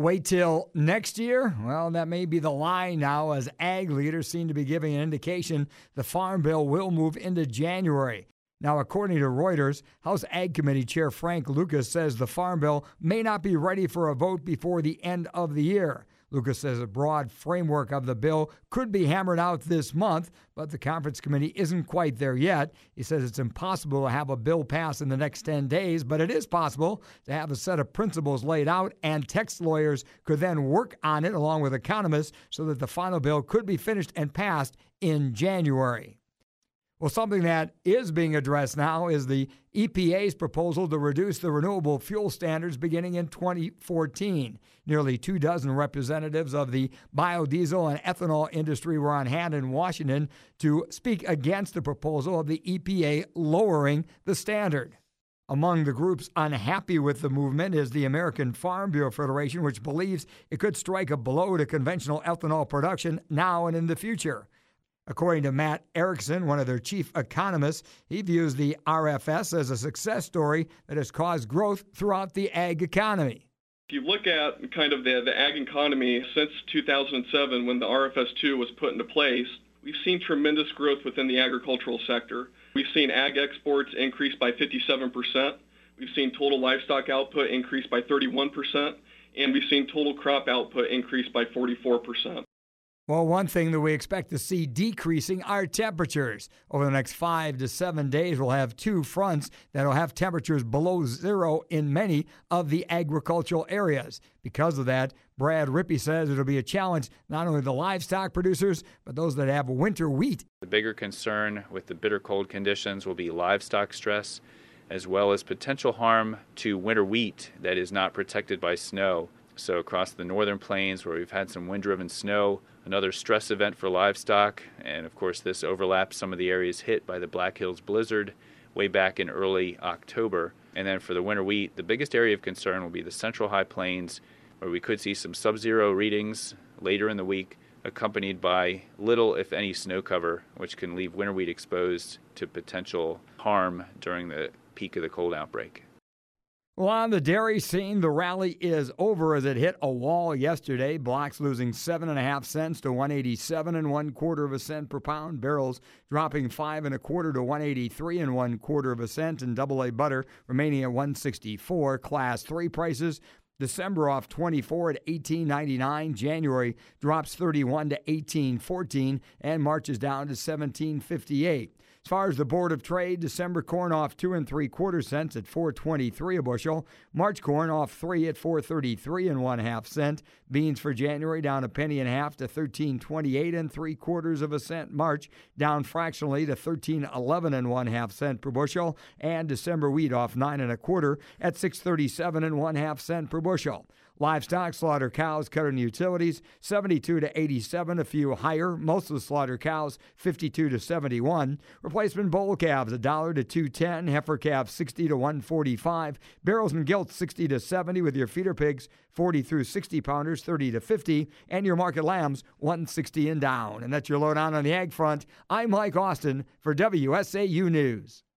Wait till next year? Well, that may be the line now, as ag leaders seem to be giving an indication the Farm Bill will move into January. Now, according to Reuters, House Ag Committee Chair Frank Lucas says the Farm Bill may not be ready for a vote before the end of the year. Lucas says a broad framework of the bill could be hammered out this month, but the conference committee isn't quite there yet. He says it's impossible to have a bill pass in the next 10 days, but it is possible to have a set of principles laid out, and tax lawyers could then work on it along with economists so that the final bill could be finished and passed in January. Well, something that is being addressed now is the EPA's proposal to reduce the renewable fuel standards beginning in 2014. Nearly 24 representatives of the biodiesel and ethanol industry were on hand in Washington to speak against the proposal of the EPA lowering the standard. Among the groups unhappy with the movement is the American Farm Bureau Federation, which believes it could strike a blow to conventional ethanol production now and in the future. According to Matt Erickson, one of their chief economists, he views the RFS as a success story that has caused growth throughout the ag economy. If you look at kind of the ag economy since 2007, when the RFS-2 was put into place, we've seen tremendous growth within the agricultural sector. We've seen ag exports increase by 57%. We've seen total livestock output increase by 31%. And we've seen total crop output increase by 44%. Well, one thing that we expect to see decreasing are temperatures. Over the next 5 to 7 days, we'll have two fronts that will have temperatures below zero in many of the agricultural areas. Because of that, Brad Rippey says it'll be a challenge not only the livestock producers, but those that have winter wheat. The bigger concern with the bitter cold conditions will be livestock stress, as well as potential harm to winter wheat that is not protected by snow. So across the northern plains, where we've had some wind-driven snow, another stress event for livestock, and of course this overlaps some of the areas hit by the Black Hills blizzard way back in early October. And then for the winter wheat, the biggest area of concern will be the central high plains, where we could see some sub-zero readings later in the week, accompanied by little, if any, snow cover, which can leave winter wheat exposed to potential harm during the peak of the cold outbreak. Well, on the dairy scene, the rally is over as it hit a wall yesterday. Blocks losing 7.5 cents to 187 1/4 cents per pound. Barrels dropping 5 1/4 to 183 1/4 cents, and AA butter remaining at 164. Class 3 prices. December off 24 at $18.99. January drops 31 to $18.14, and March is down to $17.58. As far as the Board of Trade, December corn off 2 3/4 cents at $4.23 a bushel. March corn off 3 at $4.33 1/2 cents. Beans for January down 1.5 pennies to $13.28 3/4 cents. March down fractionally to $13.11 1/2 cents per bushel. And December wheat off 9 1/4 at $6.37 1/2 cents per bushel. Livestock, slaughter cows, cutter and utilities, 72 to 87, a few higher. Most of the slaughter cows, 52 to 71. Replacement bull calves, $1 to $2.10. Heifer calves, 60 to 145. Barrels and gilts, 60 to 70, with your feeder pigs, 40 through 60 pounders, 30 to 50. And your market lambs, 160 and down. And that's your lowdown on the ag front. I'm Mike Austin for WSAU News.